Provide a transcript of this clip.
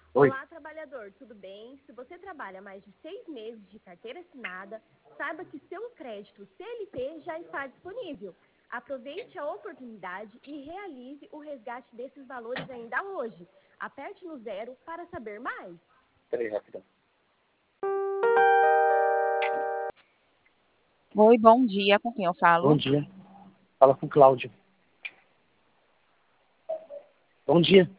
Oi. Olá, trabalhador, tudo bem? Se você trabalha mais de 6 meses de carteira assinada, saiba que seu crédito CLT já está disponível. Aproveite a oportunidade e realize o resgate desses valores ainda hoje. Aperte no 0 para saber mais. Peraí, rapidão. Oi, bom dia. Com quem eu falo? Bom dia. Fala com o Cláudio. Bom dia.